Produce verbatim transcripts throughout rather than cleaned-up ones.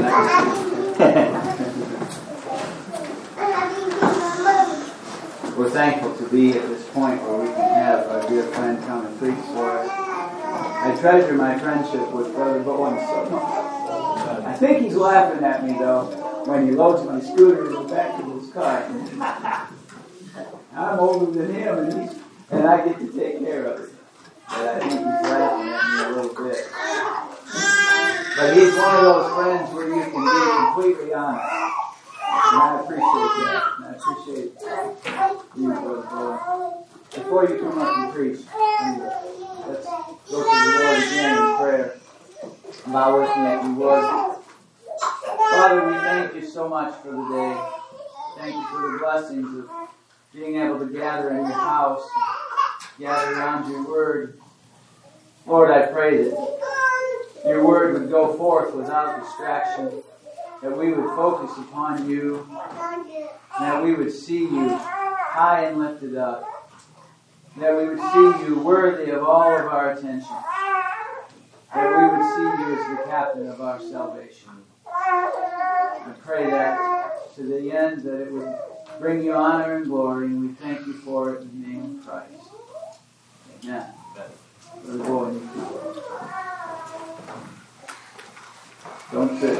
We're thankful to be at this point where we can have our dear friend come and preach for us. I treasure my friendship with Brother Bowen so much. I think he's laughing at me, though, when he loads my scooter in the back of his car. I'm older than him, and, he's, and I get to take care of it. But I think he's laughing at me a little bit. But he's one of those friends where you can be completely honest. And I appreciate that. And I appreciate you, Brother Bowen. Before you come up and preach, let's go to the Lord again in prayer. Bow with me if you would. Father, we thank you so much for the day. Thank you for the blessings of being able to gather in your house, gather around your word. Lord, I pray that your word would go forth without distraction, that we would focus upon you, and that we would see you high and lifted up, that we would see you worthy of all of our attention, that we would see you as the captain of our salvation. I pray that to the end that it would bring you honor and glory, and we thank you for it in the name of Christ. Amen. Brother Bowen, you can go. Don't sit.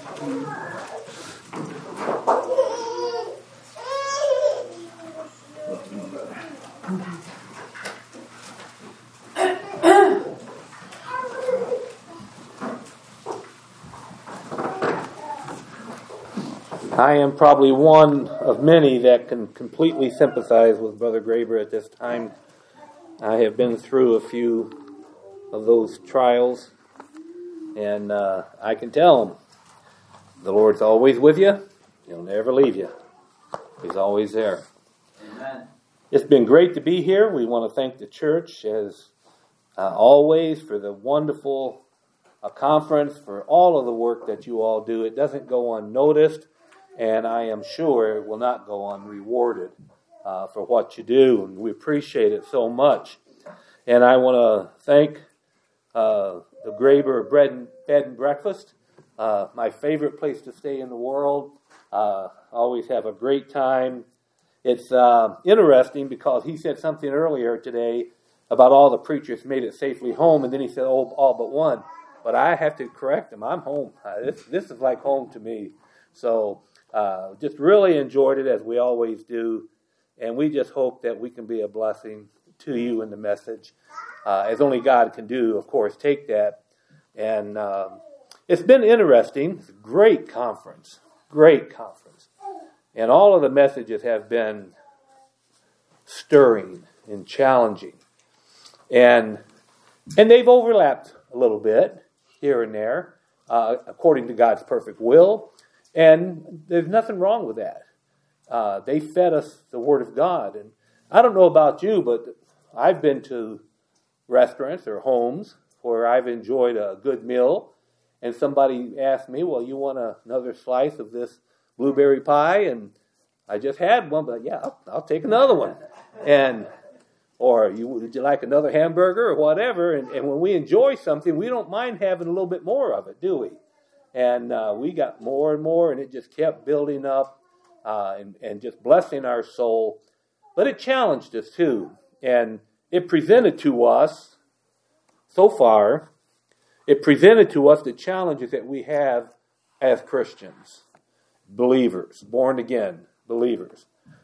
I am probably one of many that can completely sympathize with Brother Graber at this time. I have been through a few of those trials, and uh, I can tell him, the Lord's always with you. He'll never leave you. He's always there. Amen. It's been great to be here. We want to thank the church, as uh, always, for the wonderful uh, conference, for all of the work that you all do. It doesn't go unnoticed, and I am sure it will not go unrewarded uh, for what you do, and we appreciate it so much. And I want to thank uh, the Graber Bread and, Bed and Breakfast, uh, my favorite place to stay in the world. Uh, always have a great time. It's uh, interesting because he said something earlier today about all the preachers made it safely home, and then he said, oh, all but one. But I have to correct him. I'm home. Uh, this, this is like home to me. So uh, just really enjoyed it, as we always do. And we just hope that we can be a blessing to you in the message, uh, as only God can do. Of course, take that. And uh, it's been interesting. It's a great conference. Great conference. And all of the messages have been stirring and challenging. And and they've overlapped a little bit here and there, uh, according to God's perfect will. And there's nothing wrong with that. Uh, they fed us the Word of God. And I don't know about you, but I've been to restaurants or homes where I've enjoyed a good meal, and somebody asked me, well, you want a, another slice of this blueberry pie? And I just had one, but yeah, I'll, I'll take another one. And or you, would you like another hamburger or whatever? And, and when we enjoy something, we don't mind having a little bit more of it, do we? And uh, we got more and more, and it just kept building up uh, and, and just blessing our soul. But it challenged us too. And it presented to us, so far, it presented to us the challenges that we have as Christians, believers, born again believers.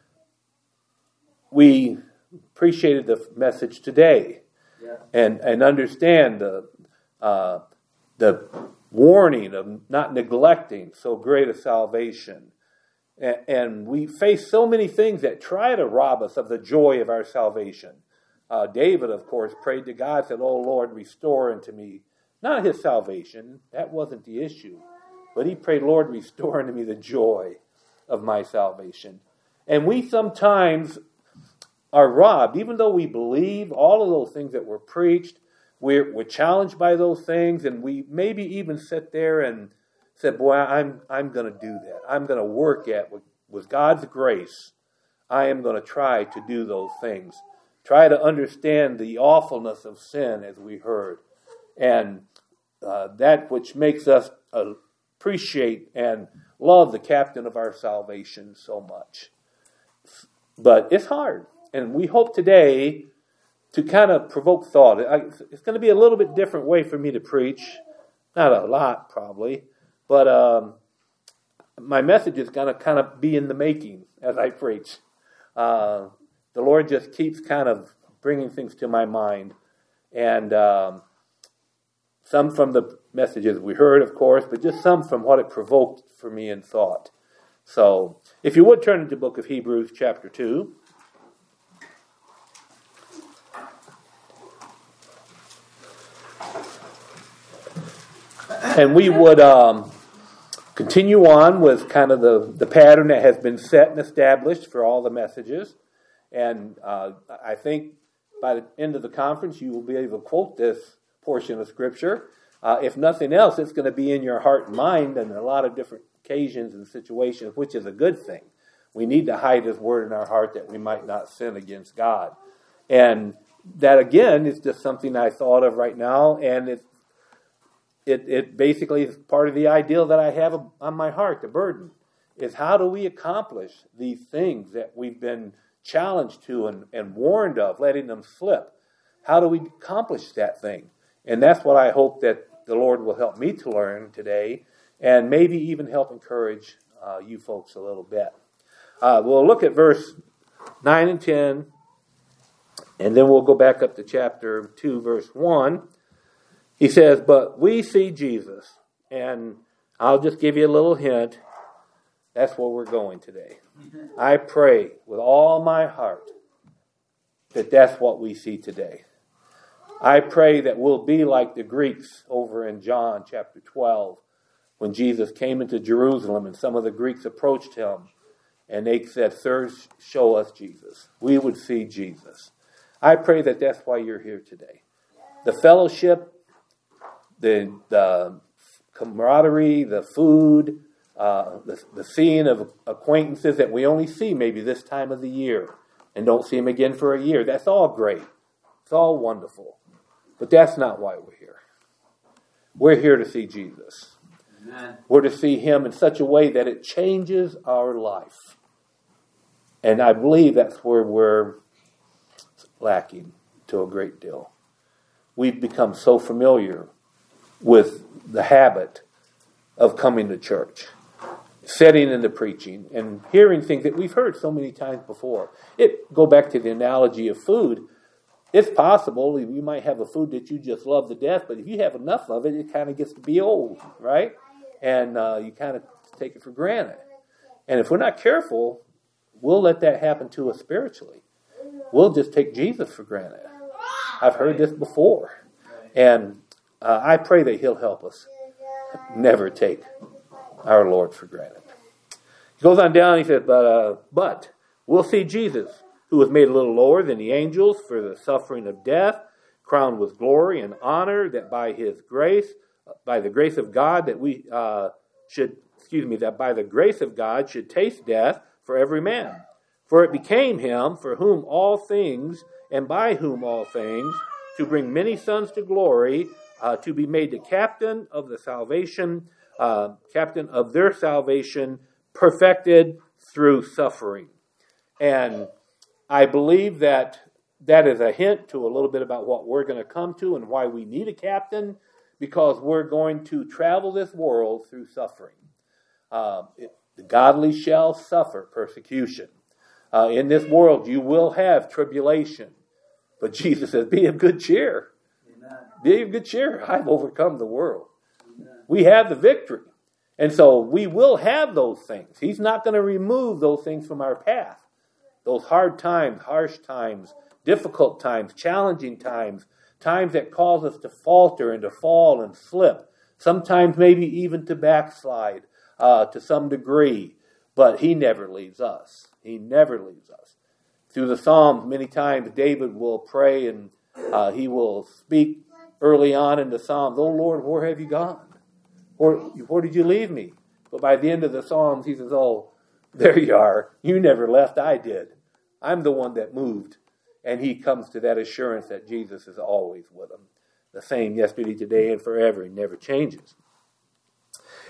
We appreciated the message today, yeah. and and understand the uh, the warning of not neglecting so great a salvation. And, and we face so many things that try to rob us of the joy of our salvation. Uh, David, of course, prayed to God, said, "Oh Lord, restore unto me," not his salvation, that wasn't the issue, but he prayed, "Lord, restore unto me the joy of my salvation." And we sometimes are robbed, even though we believe all of those things that were preached. We're, we're challenged by those things, and we maybe even sit there and said, boy, I'm I'm going to do that. I'm going to work at, with, with God's grace, I am going to try to do those things. Try to understand the awfulness of sin, as we heard. And uh, that which makes us a appreciate and love the captain of our salvation so much. But it's hard. And we hope today to kind of provoke thought. It's going to be a little bit different way for me to preach. Not a lot, probably. But um, my message is going to kind of be in the making as I preach. Uh, the Lord just keeps kind of bringing things to my mind. And um, some from the messages we heard, of course, but just some from what it provoked for me in thought. So, if you would turn into the book of Hebrews chapter two. And we would um, continue on with kind of the, the pattern that has been set and established for all the messages. And uh, I think by the end of the conference, you will be able to quote this portion of Scripture. Uh, if nothing else, it's going to be in your heart and mind on a lot of different occasions and situations, which is a good thing. We need to hide His Word in our heart that we might not sin against God. And that, again, is just something I thought of right now, and it, it, it basically is part of the ideal that I have on my heart, the burden, is how do we accomplish these things that we've been challenged to and, and warned of, letting them slip? How do we accomplish that thing? And that's what I hope that the Lord will help me to learn today, and maybe even help encourage uh, you folks a little bit. Uh, we'll look at verse nine and ten, and then we'll go back up to chapter two, verse one. He says, "But we see Jesus," and I'll just give you a little hint. That's where we're going today. I pray with all my heart that that's what we see today. I pray that we'll be like the Greeks over in John chapter twelve, when Jesus came into Jerusalem and some of the Greeks approached him and they said, "Sir, show us Jesus." We would see Jesus. I pray that that's why you're here today. The fellowship, the, the camaraderie, the food, uh, the, the seeing of acquaintances that we only see maybe this time of the year and don't see them again for a year. That's all great. It's all wonderful. But that's not why we're here. We're here to see Jesus. Amen. We're to see Him in such a way that it changes our life. And I believe that's where we're lacking to a great deal. We've become so familiar with the habit of coming to church, sitting in the preaching, and hearing things that we've heard so many times before. It go back to the analogy of food. It's possible you might have a food that you just love to death, but if you have enough of it, it kind of gets to be old, right? And uh, you kind of take it for granted. And if we're not careful, we'll let that happen to us spiritually. We'll just take Jesus for granted. I've heard this before. And uh, I pray that He'll help us never take our Lord for granted. He goes on down, he says, but, uh, but we'll see Jesus, who was made a little lower than the angels for the suffering of death, crowned with glory and honor, that by His grace, by the grace of God, that we uh, should, excuse me, that by the grace of God should taste death for every man. For it became Him, for whom all things, and by whom all things, to bring many sons to glory, uh, to be made the captain of the salvation, uh, captain of their salvation, perfected through suffering. And I believe that that is a hint to a little bit about what we're going to come to and why we need a captain, because we're going to travel this world through suffering. Uh, it, the godly shall suffer persecution. Uh, in this world you will have tribulation. But Jesus says, be of good cheer. Amen. Be of good cheer. I've overcome the world. Amen. We have the victory. And so we will have those things. He's not going to remove those things from our path. Those hard times, harsh times, difficult times, challenging times, times that cause us to falter and to fall and slip, sometimes maybe even to backslide uh, to some degree. But He never leaves us. He never leaves us. Through the Psalms, many times David will pray and uh, he will speak early on in the Psalms, "Oh Lord, where have you gone? Where, where did you leave me?" But by the end of the Psalms, he says, "Oh, there you are. You never left, I did. I'm the one that moved." And he comes to that assurance that Jesus is always with him. The same yesterday, today, and forever. He never changes.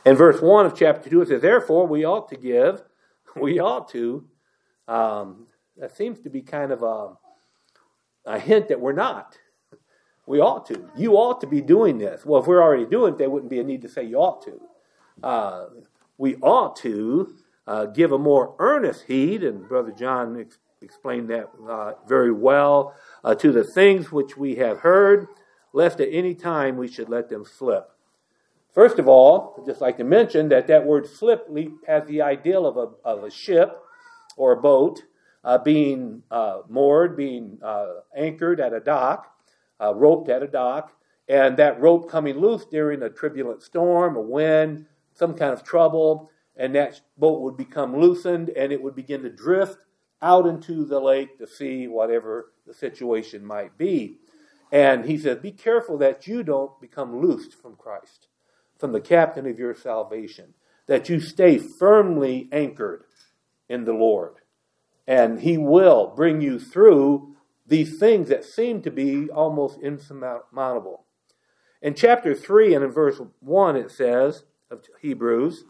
In verse one of chapter two, it says, therefore we ought to give, we ought to, um, that seems to be kind of a, a hint that we're not. We ought to. You ought to be doing this. Well, if we're already doing it, there wouldn't be a need to say you ought to. Uh, we ought to uh, give a more earnest heed, and Brother John ex- explained that uh, very well, uh, to the things which we have heard, lest at any time we should let them slip. First of all, I'd just like to mention that that word slip has the ideal of a, of a ship or a boat uh, being uh, moored, being uh, anchored at a dock, uh, roped at a dock, and that rope coming loose during a turbulent storm, a wind, some kind of trouble, and that boat would become loosened and it would begin to drift out into the lake, the sea, whatever the situation might be. And he said, be careful that you don't become loosed from Christ, from the captain of your salvation, that you stay firmly anchored in the Lord. And he will bring you through these things that seem to be almost insurmountable. In chapter three and in verse one it says, of Hebrews,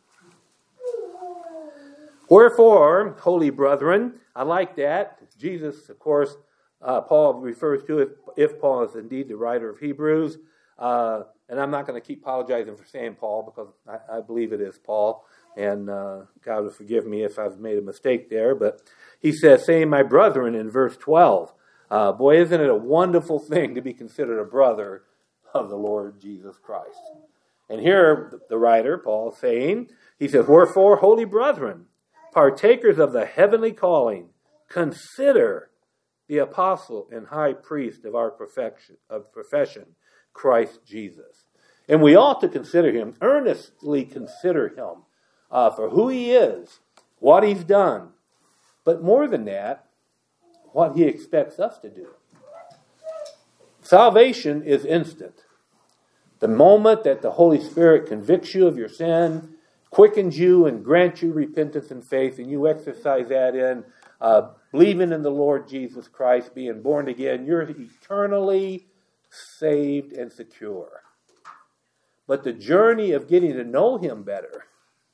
wherefore, holy brethren, I like that. Jesus, of course, uh, Paul refers to it, if Paul is indeed the writer of Hebrews, uh, and I'm not going to keep apologizing for saying Paul, because I, I believe it is Paul, and uh, God will forgive me if I've made a mistake there, but he says, saying, my brethren, in verse twelve. Uh, boy, isn't it a wonderful thing to be considered a brother of the Lord Jesus Christ. And here, the writer, Paul, saying, he says, wherefore, holy brethren, partakers of the heavenly calling, consider the apostle and high priest of our perfection, of profession, Christ Jesus. And we ought to consider him, earnestly consider him uh, for who he is, what he's done, but more than that, what he expects us to do. Salvation is instant. The moment that the Holy Spirit convicts you of your sin, quickens you and grants you repentance and faith, and you exercise that in uh, believing in the Lord Jesus Christ, being born again, you're eternally saved and secure. But the journey of getting to know him better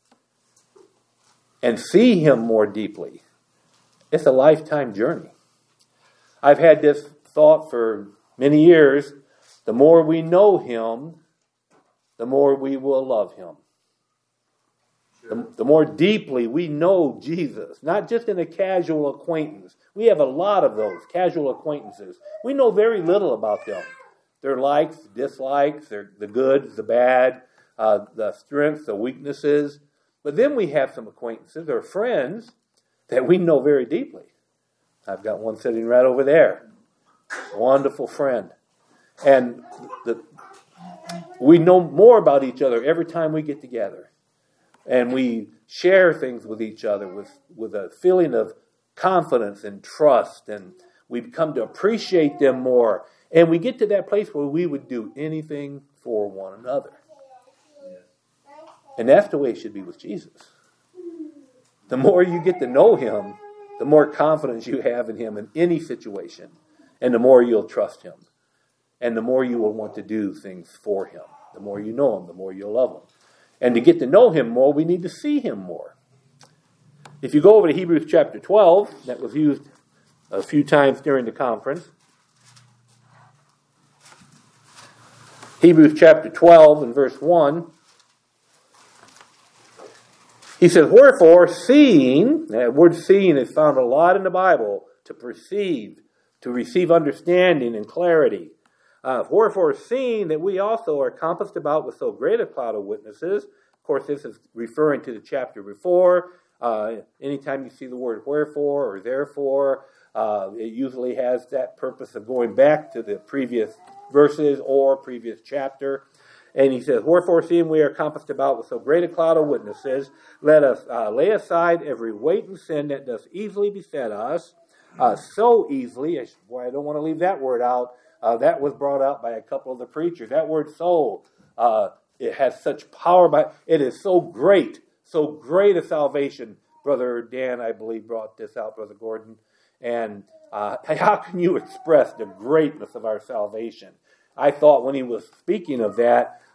and see him more deeply, it's a lifetime journey. I've had this thought for many years. The more we know him, the more we will love him. The, the more deeply we know Jesus, not just in a casual acquaintance. We have a lot of those, casual acquaintances. We know very little about them. Their likes, dislikes, their, the good, the bad, uh, the strengths, the weaknesses. But then we have some acquaintances or friends that we know very deeply. I've got one sitting right over there. Wonderful friend. And the, we know more about each other every time we get together. And we share things with each other with, with a feeling of confidence and trust. And we come to appreciate them more. And we get to that place where we would do anything for one another. And that's the way it should be with Jesus. The more you get to know him, the more confidence you have in him in any situation. And the more you'll trust him. And the more you will want to do things for him. The more you know him, the more you'll love him. And to get to know him more, we need to see him more. If you go over to Hebrews chapter twelve, that was used a few times during the conference. Hebrews chapter twelve and verse one. He says, wherefore, seeing, that word seeing is found a lot in the Bible, to perceive, to receive understanding and clarity. Uh, wherefore, seeing that we also are compassed about with so great a cloud of witnesses. Of course, this is referring to the chapter before. Uh, anytime you see the word wherefore or therefore, uh, it usually has that purpose of going back to the previous verses or previous chapter. And he says, wherefore, seeing we are compassed about with so great a cloud of witnesses, let us uh, lay aside every weight and sin that does easily beset us, uh, so easily. I, boy, I don't want to leave that word out. Uh, that was brought out by a couple of the preachers. That word soul, uh, it has such power. By it is so great, so great a salvation. Brother Dan, I believe, brought this out, Brother Gordon. And uh, how can you express the greatness of our salvation? I thought when he was speaking of that,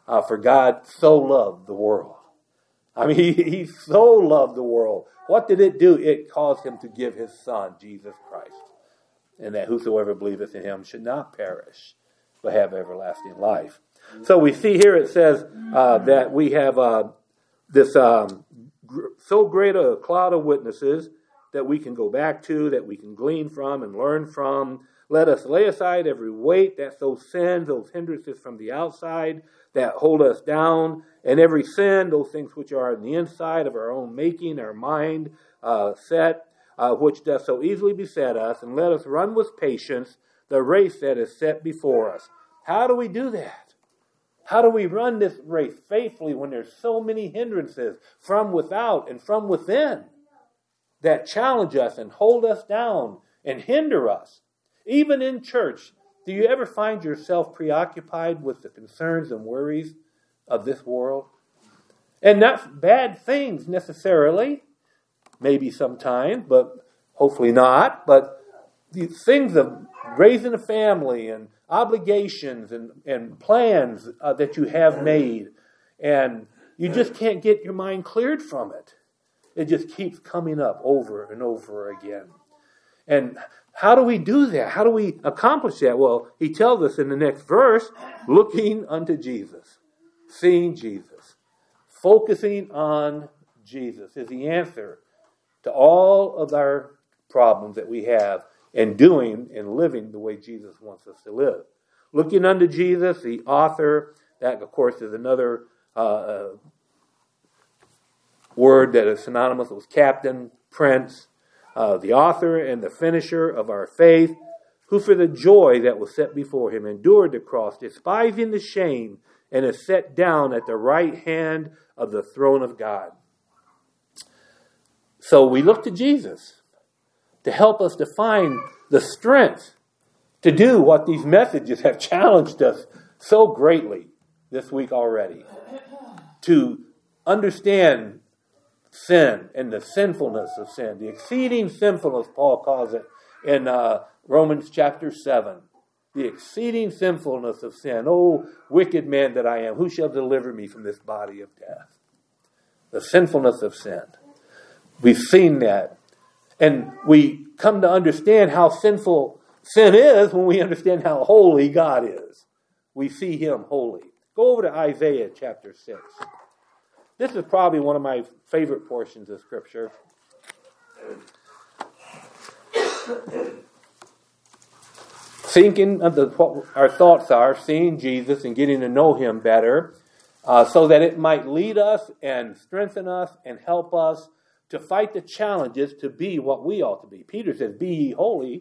Uh, for God so loved the world. I mean, he, he so loved the world. What did it do? It caused him to give his son, Jesus Christ. And that whosoever believeth in him should not perish, but have everlasting life. So we see here it says uh, that we have uh, this um, gr- so great a cloud of witnesses that we can go back to, that we can glean from and learn from. Let us lay aside every weight that so sins, those hindrances from the outside that hold us down, and every sin, those things which are in the inside of our own making, our mind uh, set, uh, which does so easily beset us, and let us run with patience the race that is set before us. How do we do that? How do we run this race faithfully when there's so many hindrances from without and from within that challenge us and hold us down and hinder us? Even in church, do you ever find yourself preoccupied with the concerns and worries of this world? And not bad things necessarily, maybe sometimes, but hopefully not. But the things of raising a family and obligations and, and plans uh, that you have made, and you just can't get your mind cleared from it. It just keeps coming up over and over again. And how do we do that? How do we accomplish that? Well, he tells us in the next verse, looking unto Jesus, seeing Jesus, focusing on Jesus is the answer to all of our problems that we have, and doing and living the way Jesus wants us to live. Looking unto Jesus, the author, that of course is another uh, word that is synonymous with captain, prince, Uh, the author and the finisher of our faith, who for the joy that was set before him endured the cross, despising the shame, and is set down at the right hand of the throne of God. So we look to Jesus to help us to find the strength to do what these messages have challenged us so greatly this week already. To understand sin and the sinfulness of sin, the exceeding sinfulness, Paul calls it in uh, Romans chapter seven. The exceeding sinfulness of sin. Oh, wicked man that I am, who shall deliver me from this body of death? The sinfulness of sin. We've seen that. And we come to understand how sinful sin is when we understand how holy God is. We see him holy. Go over to Isaiah chapter six. This is probably one of my favorite portions of Scripture. Thinking of the, what our thoughts are, seeing Jesus and getting to know him better, uh, so that it might lead us and strengthen us and help us to fight the challenges to be what we ought to be. Peter says, be ye holy.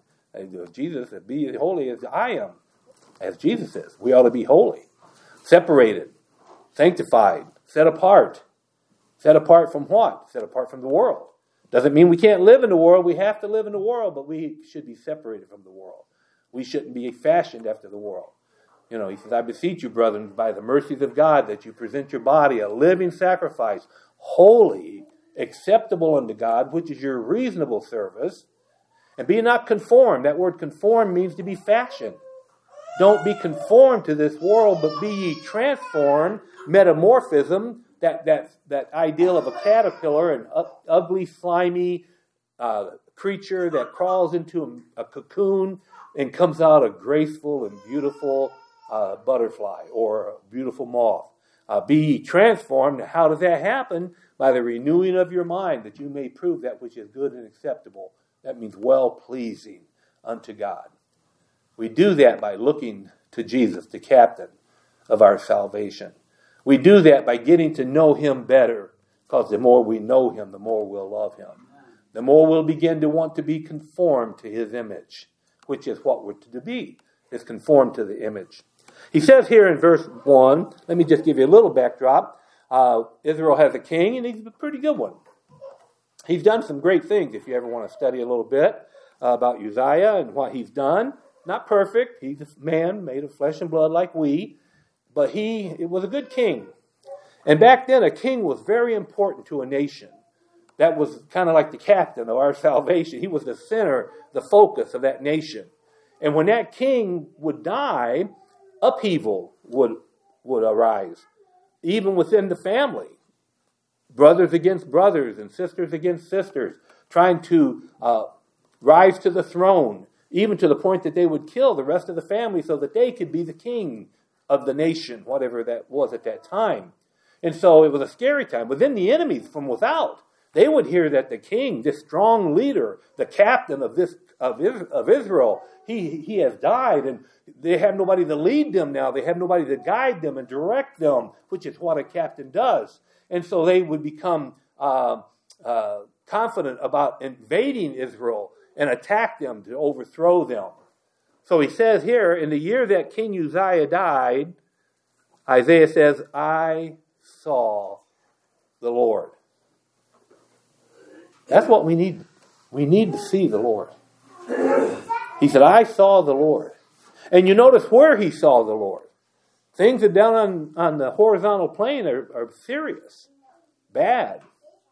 Jesus says, be ye holy as I am, as Jesus is. We ought to be holy, separated, sanctified, set apart. Set apart from what? Set apart from the world. Doesn't mean we can't live in the world. We have to live in the world, but we should be separated from the world. We shouldn't be fashioned after the world. You know, he says, I beseech you, brethren, by the mercies of God, that you present your body a living sacrifice, holy, acceptable unto God, which is your reasonable service. And be not conformed. That word conform means to be fashioned. Don't be conformed to this world, but be ye transformed. Metamorphism, that that that ideal of a caterpillar, an u- ugly, slimy uh, creature that crawls into a, a cocoon and comes out a graceful and beautiful uh, butterfly or a beautiful moth. Uh, be ye transformed. How does that happen? By the renewing of your mind, that you may prove that which is good and acceptable. That means well-pleasing unto God. We do that by looking to Jesus, the captain of our salvation. We do that by getting to know him better, because the more we know him, the more we'll love him. The more we'll begin to want to be conformed to his image, which is what we're to be, is conformed to the image. He says here in verse one, let me just give you a little backdrop. Uh, Israel has a king, and he's a pretty good one. He's done some great things, if you ever want to study a little bit uh, about Uzziah and what he's done. Not perfect. He's a man made of flesh and blood like we. But he it was a good king. And back then, a king was very important to a nation. That was kind of like the captain of our salvation. He was the center, the focus of that nation. And when that king would die, upheaval would would arise, even within the family. Brothers against brothers and sisters against sisters, trying to uh, rise to the throne, even to the point that they would kill the rest of the family so that they could be the king of the nation, whatever that was at that time. And so it was a scary time. Within the enemies from without, they would hear that the king, this strong leader, the captain of this of, of Israel, he, he has died, and they have nobody to lead them now. They have nobody to guide them and direct them, which is what a captain does. And so they would become uh, uh, confident about invading Israel and attack them to overthrow them. So he says here, in the year that King Uzziah died, Isaiah says, I saw the Lord. That's what we need. We need to see the Lord. He said, I saw the Lord. And you notice where he saw the Lord. Things that down on, on the horizontal plane are, are serious, bad.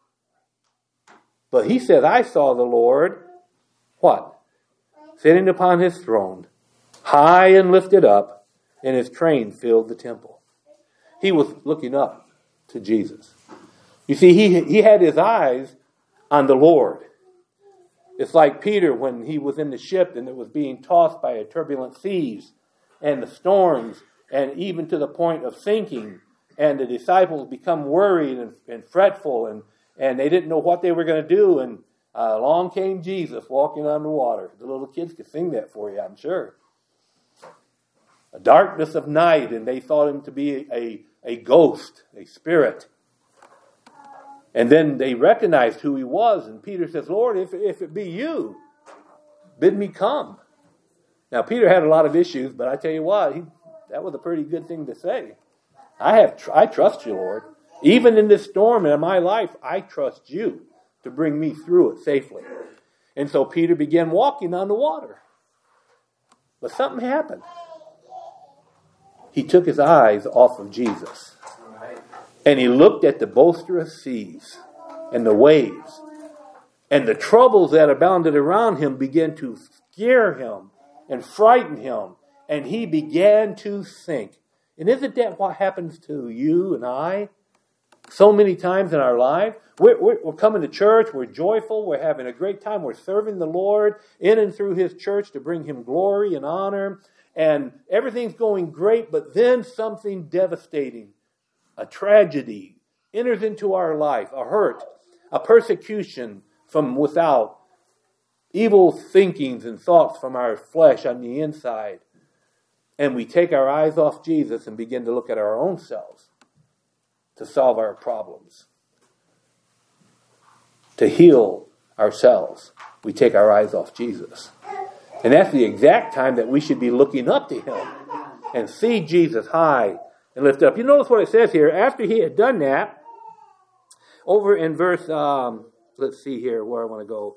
But he said, I saw the Lord, what? Sitting upon his throne, high and lifted up, and his train filled the temple. He was looking up to Jesus. You see, he, he had his eyes on the Lord. It's like Peter when he was in the ship and it was being tossed by a turbulent seas and the storms, and even to the point of sinking, and the disciples become worried and, and fretful, and, and they didn't know what they were going to do, and uh, along came Jesus walking on the water. The little kids could sing that for you, I'm sure. A darkness of night, and they thought him to be a, a ghost, a spirit. And then they recognized who he was, and Peter says, Lord, if, if it be you, bid me come. Now, Peter had a lot of issues, but I tell you what, he, that was a pretty good thing to say. I have, I trust you, Lord. Even in this storm in my life, I trust you to bring me through it safely. And so Peter began walking on the water. But something happened. He took his eyes off of Jesus. And he looked at the boisterous seas and the waves. And the troubles that abounded around him began to scare him and frighten him. And he began to sink. And isn't that what happens to you and I so many times in our life? We're, we're, we're coming to church. We're joyful. We're having a great time. We're serving the Lord in and through his church to bring him glory and honor. And everything's going great. But then something devastating, a tragedy, enters into our life. A hurt, a persecution from without. Evil thinkings and thoughts from our flesh on the inside. And we take our eyes off Jesus and begin to look at our own selves to solve our problems. To heal ourselves, we take our eyes off Jesus. And that's the exact time that we should be looking up to him and see Jesus high and lift up. You notice what it says here. After he had done that, over in verse, um, let's see here where I want to go.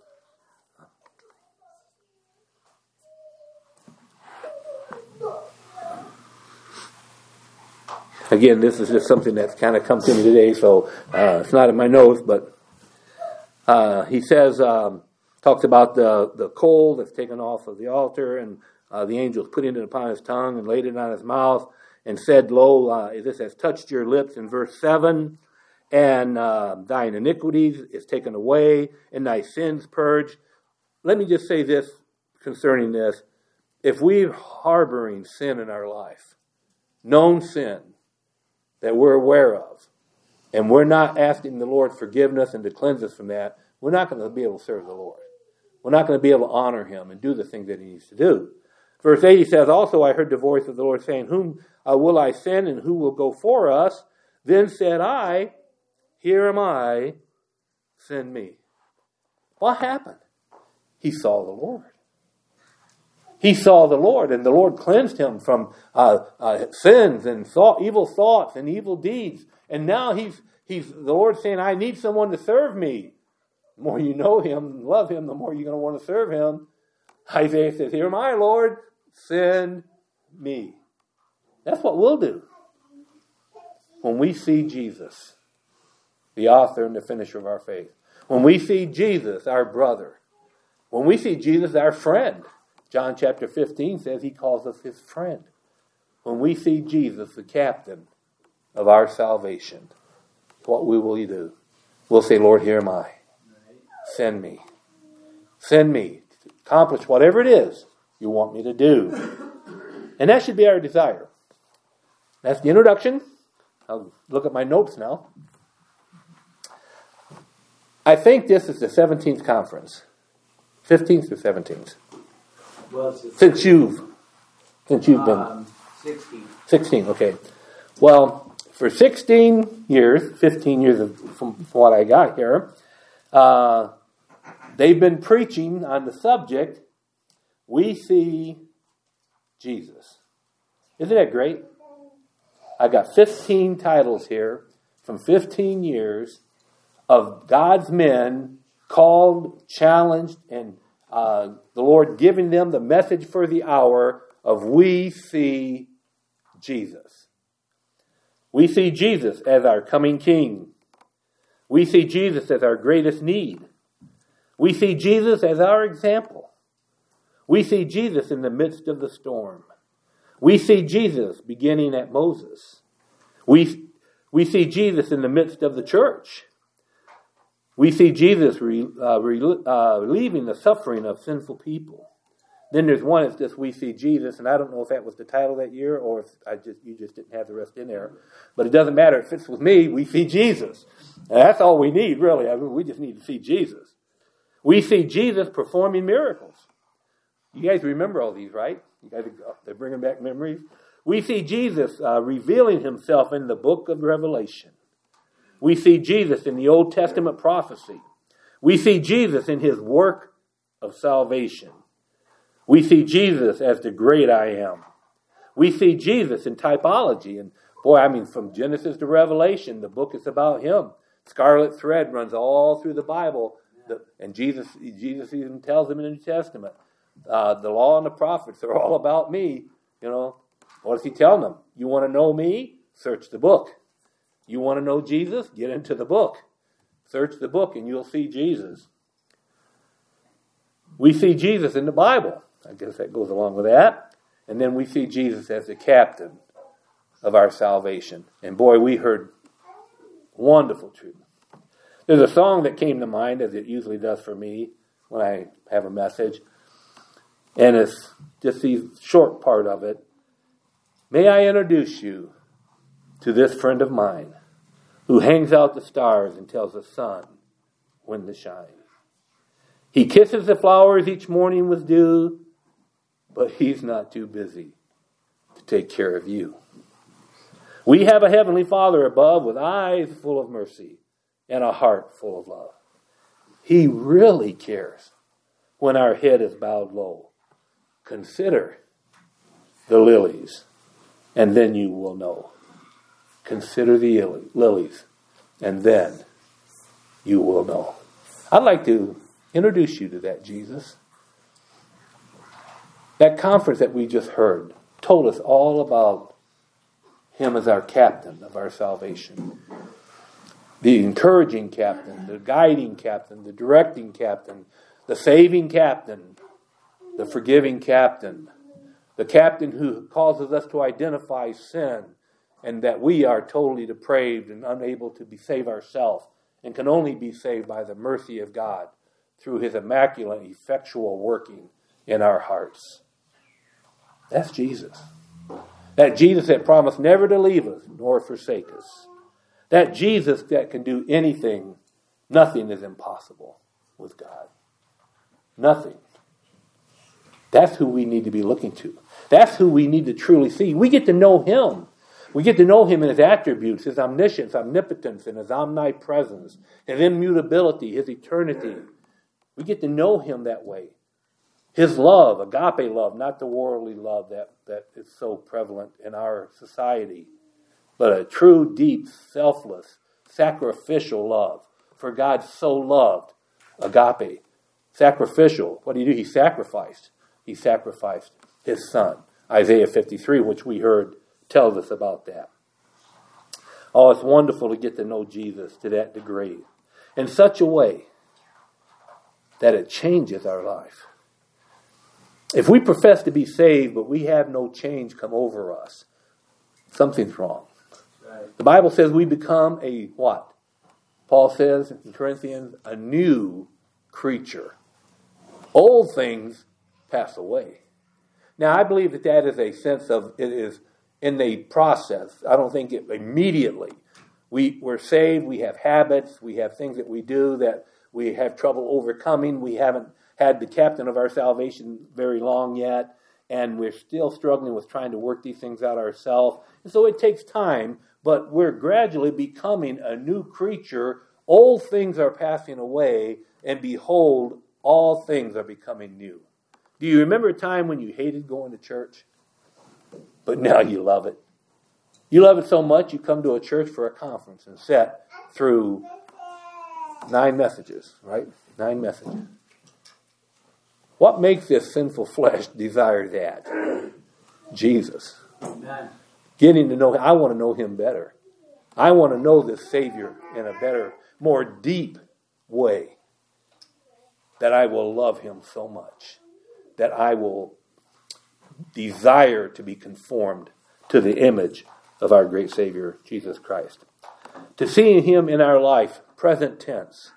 Again, this is just something that's kind of come to me today, so uh, it's not in my notes, but uh, he says, um, talks about the, the coal that's taken off of the altar, and uh, the angels putting it upon his tongue and laid it on his mouth, and said, Lo, uh, this has touched your lips, in verse seven, and uh, thine iniquities is taken away, and thy sins purged. Let me just say this concerning this. If we're harboring sin in our life, known sin, that we're aware of, and we're not asking the Lord forgiveness and to cleanse us from that, we're not going to be able to serve the Lord. We're not going to be able to honor him and do the things that he needs to do. Verse eight, he says, Also I heard the voice of the Lord saying, Whom uh, will I send, and who will go for us? Then said I, Here am I, send me. What happened? He saw the Lord. He saw the Lord, and the Lord cleansed him from uh, uh, sins and thought, evil thoughts and evil deeds. And now he's he's the Lord saying, I need someone to serve me. The more you know him and love him, the more you're going to want to serve him. Isaiah says, Here am I, Lord, send me. That's what we'll do. When we see Jesus, the author and the finisher of our faith. When we see Jesus, our brother. When we see Jesus, our friend. John chapter fifteen says he calls us his friend. when we see Jesus, the captain of our salvation, what we will do? We'll say, Lord, here am I. Send me. Send me to accomplish whatever it is you want me to do. And that should be our desire. That's the introduction. I'll look at my notes now. I think this is the seventeenth conference. fifteenth or seventeenth? Well, it's Since you've, since you've been... um, sixteen. sixteen, okay. Well, for sixteen years, fifteen years of, from what I got here, uh, they've been preaching on the subject, we see Jesus. Isn't that great? I got fifteen titles here from fifteen years of God's men called, challenged, and uh, the Lord giving them the message for the hour of we see Jesus. We see Jesus as our coming King. We see Jesus as our greatest need. We see Jesus as our example. We see Jesus in the midst of the storm. We see Jesus beginning at Moses. We, we see Jesus in the midst of the church. We see Jesus re, uh, re, uh, relieving the suffering of sinful people. Then there's one that's just we see Jesus, and I don't know if that was the title that year or if I just you just didn't have the rest in there. But it doesn't matter. It fits with me. We see Jesus. And that's all we need, really. I mean, we just need to see Jesus. We see Jesus performing miracles. You guys remember all these, right? You guys are they're bringing back memories. We see Jesus uh, revealing himself in the book of Revelation. We see Jesus in the Old Testament prophecy. We see Jesus in his work of salvation. We see Jesus as the great I am. We see Jesus in typology. And boy, I mean, from Genesis to Revelation, the book is about him. Scarlet thread runs all through the Bible. The, and Jesus, Jesus even tells them in the New Testament, uh, the law and the prophets are all about me. You know, what does he tell them? You want to know me? Search the book. You want to know Jesus? Get into the book. Search the book and you'll see Jesus. We see Jesus in the Bible. I guess that goes along with that. And then we see Jesus as the captain of our salvation. And boy, we heard wonderful truth. There's a song that came to mind, as it usually does for me when I have a message. And it's just the short part of it. May I introduce you to this friend of mine who hangs out the stars and tells the sun when to shine. He kisses the flowers each morning with dew, but he's not too busy to take care of you. We have a heavenly Father above with eyes full of mercy and a heart full of love. He really cares when our head is bowed low. Consider the lilies, and then you will know. Consider the lilies, and then you will know. I'd like to introduce you to that Jesus. That conference that we just heard told us all about him as our captain of our salvation. The encouraging captain, the guiding captain, the directing captain, the saving captain, the forgiving captain, the captain who causes us to identify sin and that we are totally depraved and unable to be save ourselves and can only be saved by the mercy of God through his immaculate, effectual working in our hearts. That's Jesus. That Jesus that promised never to leave us nor forsake us. That Jesus that can do anything. Nothing is impossible with God. Nothing. That's who we need to be looking to. That's who we need to truly see. We get to know him. We get to know him in his attributes, his omniscience, omnipotence, and his omnipresence, his immutability, his eternity. We get to know him that way. His love, agape love, not the worldly love that, that is so prevalent in our society, but a true, deep, selfless, sacrificial love. For God so loved, agape, sacrificial. What did he do? He sacrificed. He sacrificed his son. Isaiah fifty-three, which we heard, tells us about that. Oh, it's wonderful to get to know Jesus to that degree in such a way that it changes our life. If we profess to be saved, but we have no change come over us, something's wrong. Right. The Bible says we become a what? Paul says in Corinthians, a new creature. Old things pass away. Now, I believe that that is a sense of, it is in the process. I don't think it immediately. We, we're saved, we have habits, we have things that we do that we have trouble overcoming. We haven't had the captain of our salvation very long yet, and we're still struggling with trying to work these things out ourselves. And so it takes time, but we're gradually becoming a new creature. Old things are passing away, and behold, all things are becoming new. Do you remember a time when you hated going to church? But now you love it. You love it so much you come to a church for a conference and sit through nine messages, right? Nine messages. What makes this sinful flesh desire that? Jesus. Amen. Getting to know him. I want to know him better. I want to know this Savior in a better, more deep way. That I will love him so much. That I will desire to be conformed to the image of our great Savior, Jesus Christ. To see him in our life, present tense.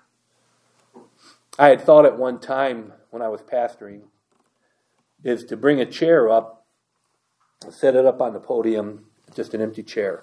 I had thought at one time when I was pastoring, is to bring a chair up, set it up on the podium, just an empty chair.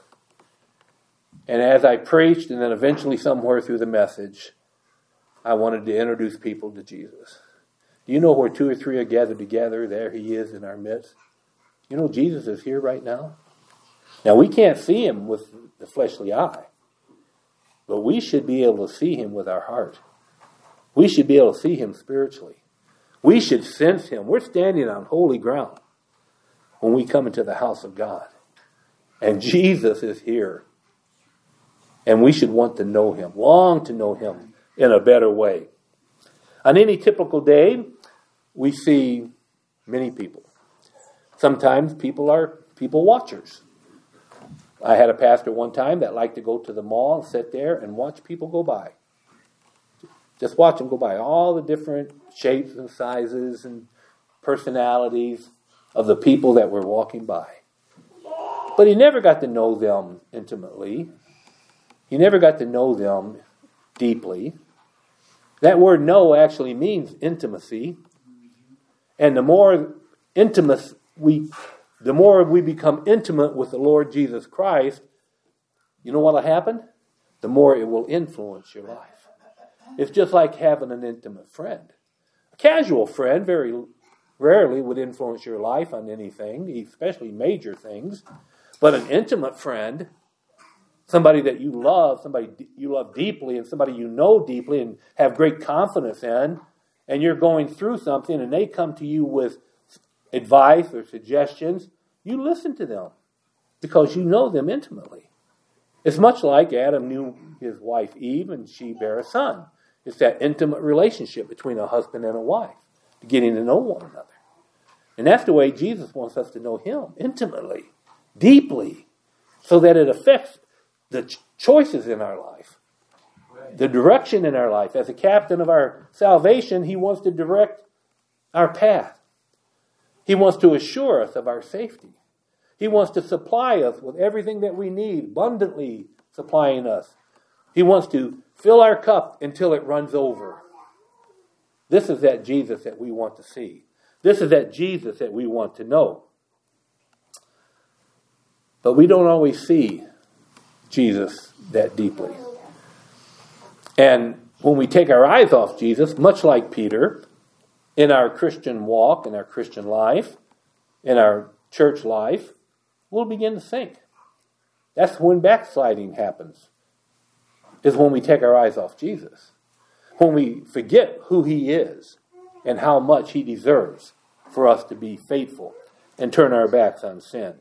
And as I preached, and then eventually somewhere through the message, I wanted to introduce people to Jesus. Do you know where two or three are gathered together, there he is in our midst? You know Jesus is here right now. Now we can't see him with the fleshly eye, but we should be able to see him with our heart. We should be able to see him spiritually. We should sense him. We're standing on holy ground when we come into the house of God. And Jesus is here. And we should want to know him, long to know him in a better way. On any typical day, we see many people. Sometimes people are people watchers. I had a pastor one time that liked to go to the mall and sit there and watch people go by. Just watch them go by. All the different shapes and sizes and personalities of the people that were walking by. But he never got to know them intimately. He never got to know them deeply. That word know actually means intimacy. And the more intimate we, the more we become intimate with the Lord Jesus Christ, you know what will happen? The more it will influence your life. It's just like having an intimate friend. A casual friend very rarely would influence your life on anything, especially major things. But an intimate friend, somebody that you love, somebody you love deeply, and somebody you know deeply and have great confidence in, and you're going through something and they come to you with advice or suggestions, you listen to them because you know them intimately. It's much like Adam knew his wife Eve and she bare a son. It's that intimate relationship between a husband and a wife, getting to know one another. And that's the way Jesus wants us to know him, intimately, deeply, so that it affects the ch- choices in our life, the direction in our life. As the captain of our salvation, he wants to direct our path. He wants to assure us of our safety. He wants to supply us with everything that we need, abundantly supplying us. He wants to fill our cup until it runs over. This is that Jesus that we want to see. This is that Jesus that we want to know. But we don't always see Jesus that deeply. And when we take our eyes off Jesus, much like Peter, in our Christian walk, in our Christian life, in our church life, we'll begin to sink. That's when backsliding happens, is when we take our eyes off Jesus. When we forget who he is and how much he deserves for us to be faithful and turn our backs on sin.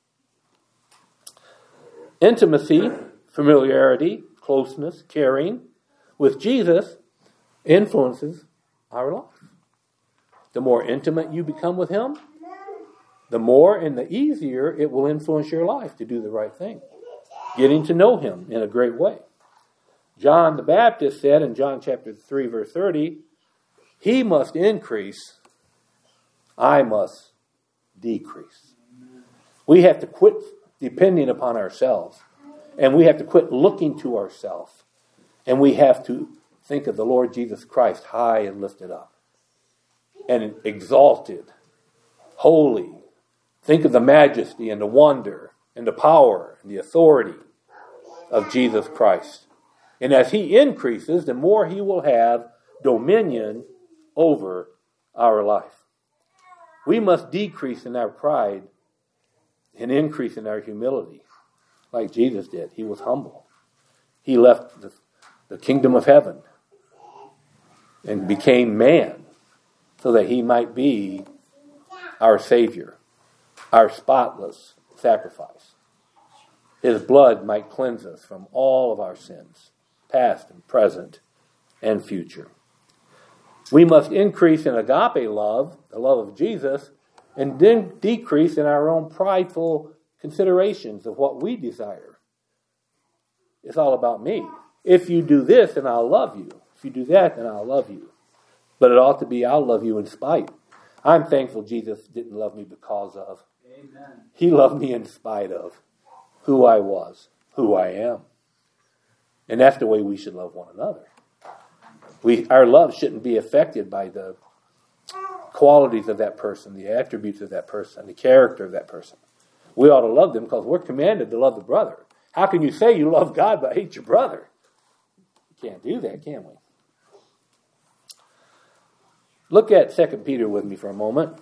Intimacy, familiarity, closeness, caring with Jesus influences our life. The more intimate you become with him, the more and the easier it will influence your life to do the right thing. Getting to know him in a great way. John the Baptist said in John chapter three, verse thirty, he must increase, I must decrease. We have to quit depending upon ourselves. And we have to quit looking to ourselves. And we have to think of the Lord Jesus Christ high and lifted up. And exalted. Holy. Think of the majesty and the wonder and the power and the authority of Jesus Christ. And as he increases, the more he will have dominion over our life. We must decrease in our pride and increase in our humility, like Jesus did. He was humble. He left the, the kingdom of heaven and became man so that he might be our Savior, our spotless sacrifice. His blood might cleanse us from all of our sins, past and present and future. We must increase in agape love, the love of Jesus, and then decrease in our own prideful considerations of what we desire. It's all about me. If you do this, then I'll love you. If you do that, then I'll love you. But it ought to be, I'll love you in spite. I'm thankful Jesus didn't love me because of. Amen. He loved me in spite of who I was, who I am. And that's the way we should love one another. We, our love shouldn't be affected by the qualities of that person, the attributes of that person, the character of that person. We ought to love them because we're commanded to love the brother. How can you say you love God but hate your brother? We can't do that, can we? Look at Second Peter with me for a moment.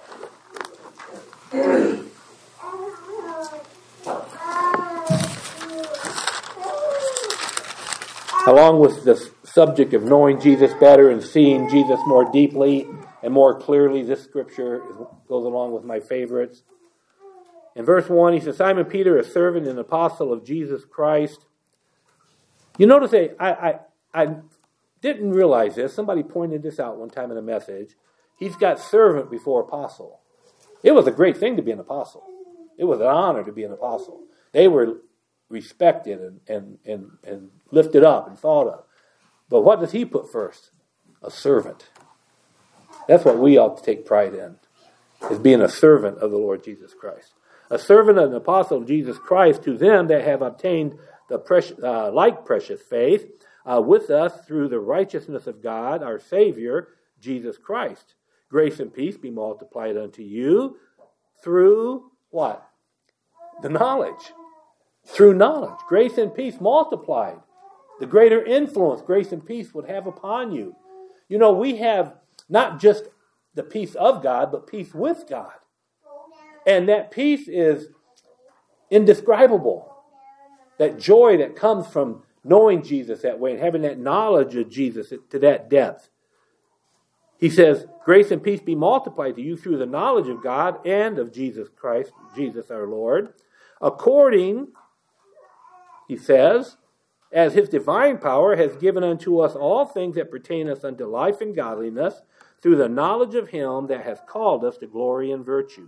Along with the subject of knowing Jesus better and seeing Jesus more deeply and more clearly, this scripture goes along with my favorites. In verse one, he says, Simon Peter, a servant and apostle of Jesus Christ. You notice I, I, I didn't realize this. Somebody pointed this out one time in a message. He's got servant before apostle. It was a great thing to be an apostle. It was an honor to be an apostle. They were respected and, and, and, and lifted up and thought of. But what does he put first? A servant. That's what we ought to take pride in, is being a servant of the Lord Jesus Christ. A servant and an apostle of Jesus Christ to them that have obtained the precious, uh, like precious faith uh, with us through the righteousness of God, our Savior, Jesus Christ. Grace and peace be multiplied unto you through what? The knowledge. Through knowledge. Grace and peace multiplied. The greater influence grace and peace would have upon you. You know, we have not just the peace of God, but peace with God. And that peace is indescribable. That joy that comes from knowing Jesus that way and having that knowledge of Jesus to that depth. He says, grace and peace be multiplied to you through the knowledge of God and of Jesus Christ, Jesus our Lord, according, he says, as his divine power has given unto us all things that pertain us unto life and godliness, through the knowledge of him that has called us to glory and virtue.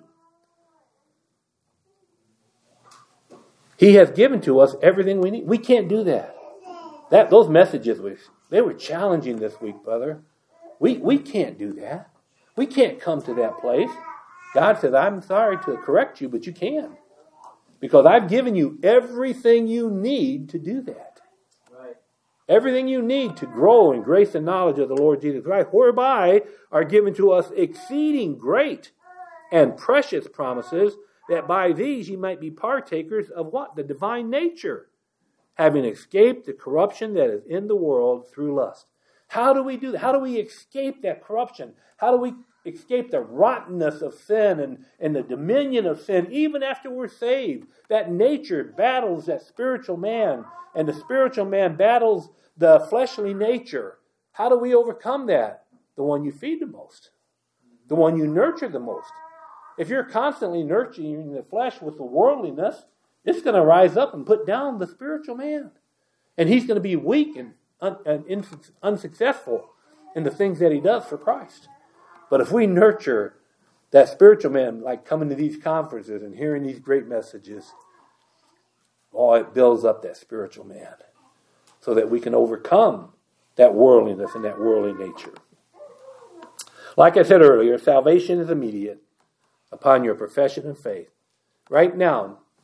He has given to us everything we need. We can't do that. That those messages, were, they were challenging this week, brother. We, we can't do that. We can't come to that place. God says, I'm sorry to correct you, but you can. Because I've given you everything you need to do that. Right. Everything you need to grow in grace and knowledge of the Lord Jesus Christ, whereby are given to us exceeding great and precious promises, that by these ye might be partakers of what? The divine nature, having escaped the corruption that is in the world through lust. How do we do that? How do we escape that corruption? How do we escape the rottenness of sin and, and the dominion of sin even after we're saved? That nature battles that spiritual man, and the spiritual man battles the fleshly nature. How do we overcome that? The one you feed the most. The one you nurture the most. If you're constantly nurturing the flesh with the worldliness, it's going to rise up and put down the spiritual man. And he's going to be weak and, un- and unsuccessful in the things that he does for Christ. But if we nurture that spiritual man, like coming to these conferences and hearing these great messages, oh, it builds up that spiritual man so that we can overcome that worldliness and that worldly nature. Like I said earlier, salvation is immediate upon your profession and faith. Right now,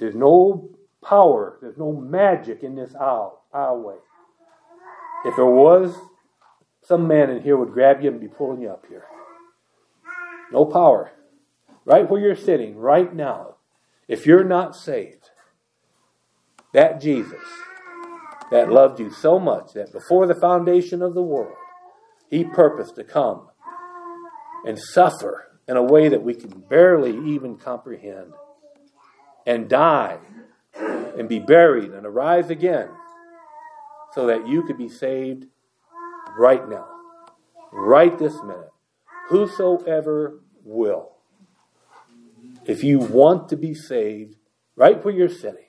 There's no power. There's no magic in this aisle, aisleway. If there was, some man in here would grab you and be pulling you up here. No power. Right where you're sitting, right now. If you're not saved, that Jesus that loved you so much that before the foundation of the world, He purposed to come and suffer in a way that we can barely even comprehend, and die and be buried and arise again so that you could be saved right now, right this minute. Whosoever will. If you want to be saved right where you're sitting,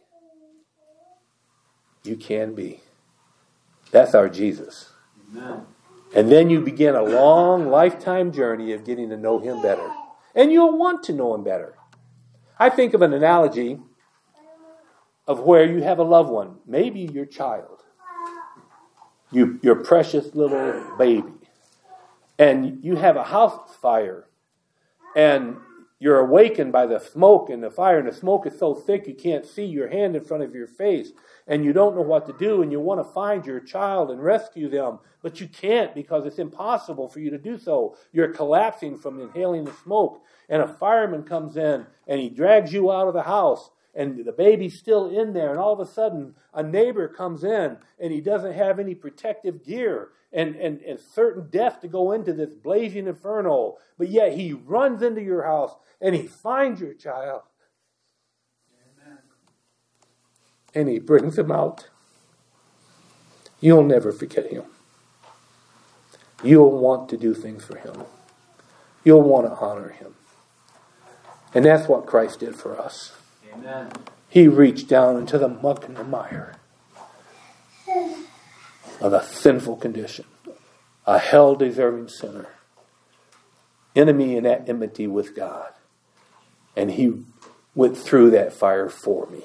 you can be. That's our Jesus. Amen. And then you begin a long lifetime journey of getting to know Him better. And you'll want to know Him better. I think of an analogy of where you have a loved one, maybe your child, you, your precious little baby, and you have a house fire, and you're awakened by the smoke and the fire, and the smoke is so thick you can't see your hand in front of your face, and you don't know what to do, and you want to find your child and rescue them, but you can't because it's impossible for you to do so. You're collapsing from inhaling the smoke, and a fireman comes in, and he drags you out of the house, and the baby's still in there, and all of a sudden a neighbor comes in, and he doesn't have any protective gear, and, and, and certain death to go into this blazing inferno, but yet he runs into your house, and he finds your child, Amen. And he brings him out. You'll never forget him. You'll want to do things for him. You'll want to honor him. And that's what Christ did for us. Amen. He reached down into the muck and the mire of a sinful condition, a hell-deserving sinner, enemy in that enmity with God. And He went through that fire for me.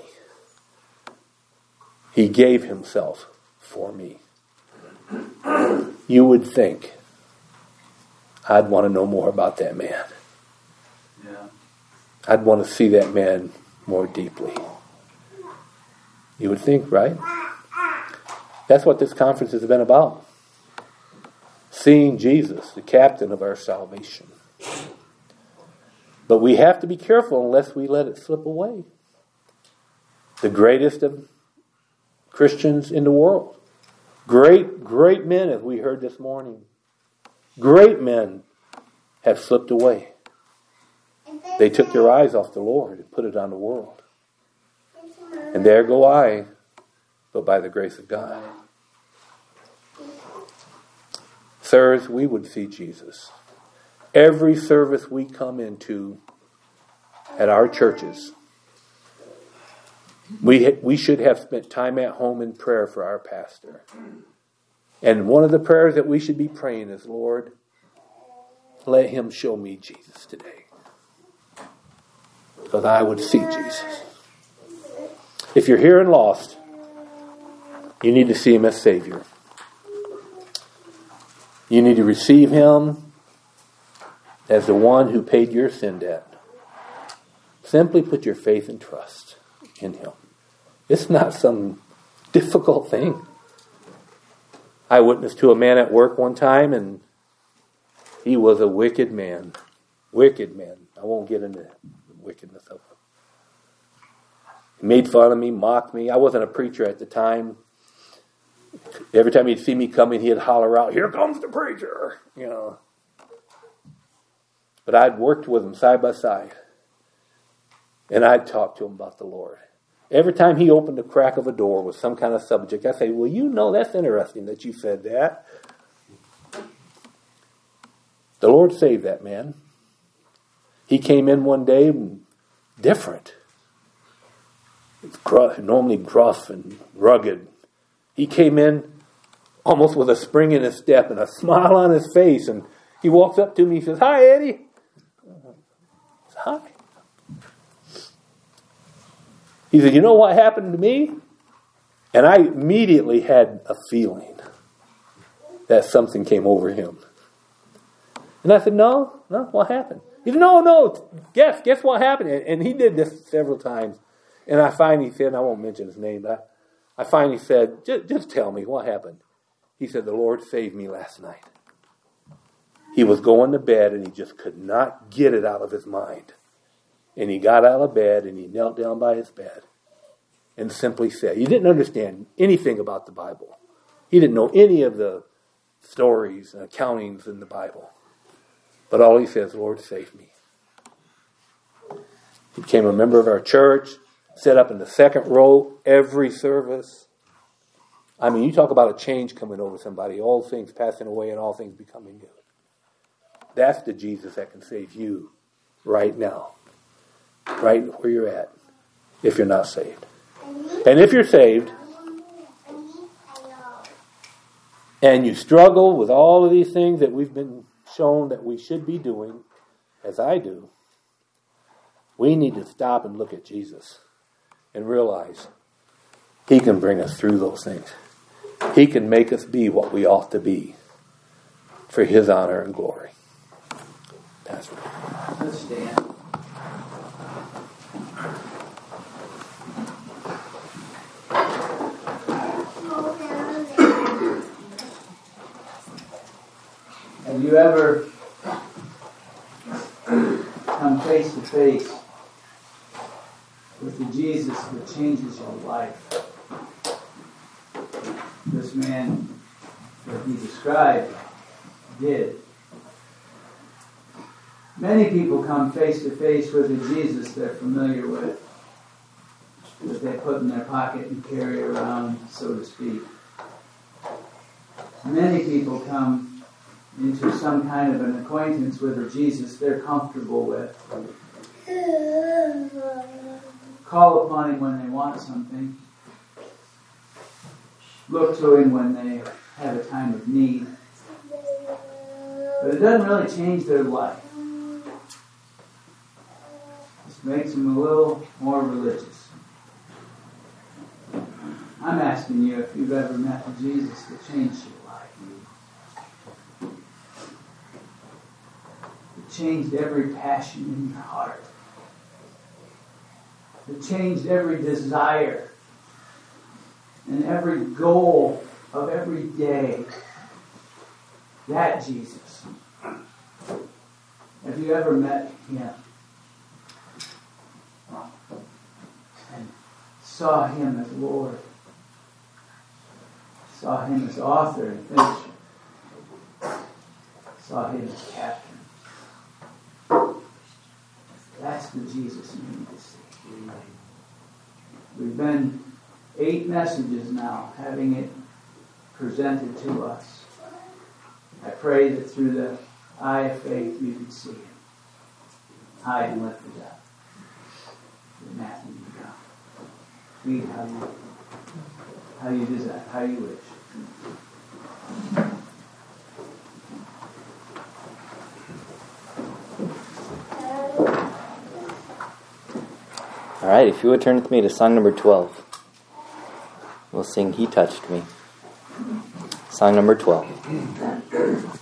He gave Himself for me. You would think I'd want to know more about that man. Yeah. I'd want to see that man more deeply. You would think, right? That's what this conference has been about. Seeing Jesus, the captain of our salvation. But we have to be careful unless we let it slip away. The greatest of Christians in the world. Great, great men, as we heard this morning. Great men have slipped away. They took their eyes off the Lord and put it on the world. And there go I, but by the grace of God. Sirs, we would see Jesus. Every service we come into at our churches, we we should have spent time at home in prayer for our pastor. And one of the prayers that we should be praying is, Lord, let him show me Jesus today. Because I would see Jesus. If you're here and lost, you need to see him as Savior. You need to receive him as the one who paid your sin debt. Simply put your faith and trust in him. It's not some difficult thing. I witnessed to a man at work one time, and he was a wicked man. Wicked man. I won't get into the wickedness of him. He made fun of me, mocked me. I wasn't a preacher at the time. Every time he'd see me coming, he'd holler out, "Here comes the preacher!" You know. But I'd worked with him side by side. And I'd talk to him about the Lord. Every time he opened the crack of a door with some kind of subject, I'd say, "Well, you know, that's interesting that you said that." The Lord saved that man. He came in one day different. Gruff, normally gruff and rugged. He came in almost with a spring in his step and a smile on his face. And he walks up to me and says, "Hi, Eddie." Hi. He said, "You know what happened to me?" And I immediately had a feeling that something came over him. And I said, no, no, what happened? He said, no, no, guess, guess what happened? And he did this several times. And I finally said, and I won't mention his name, but I finally said, just, just tell me what happened. He said, the Lord saved me last night. He was going to bed and he just could not get it out of his mind. And he got out of bed and he knelt down by his bed and simply said, he didn't understand anything about the Bible. He didn't know any of the stories and accountings in the Bible. But all he says, Lord, save me. He became a member of our church, set up in the second row every service. I mean, you talk about a change coming over somebody, all things passing away and all things becoming new. That's the Jesus that can save you right now, right where you're at, if you're not saved. And if you're saved, and you struggle with all of these things that we've been shown that we should be doing, as I do, we need to stop and look at Jesus and realize He can bring us through those things. He can make us be what we ought to be for His honor and glory. Pastor. Let's stand. Have you ever come face to face with the Jesus that changes your life? This man that he described did. Many people come face to face with a Jesus they're familiar with, that they put in their pocket and carry around, so to speak. Many people come into some kind of an acquaintance with a Jesus they're comfortable with. Call upon Him when they want something. Look to Him when they have a time of need. But it doesn't really change their life. Just makes them a little more religious. I'm asking you if you've ever met the Jesus that changed your life. It changed every passion in your heart. It changed every desire and every goal of every day. That Jesus. Have you ever met Him? And saw Him as Lord? Saw Him as author and finisher? Saw Him as captain? That's the Jesus you need to see. We've been eight messages now, having it presented to us. I pray that through the eye of faith you can see Him high and lifted up. In Matthew, you go. Feed how you, how you desire, how you wish. All right, if you would turn with me to song number twelve. We'll sing He Touched Me. Song number twelve.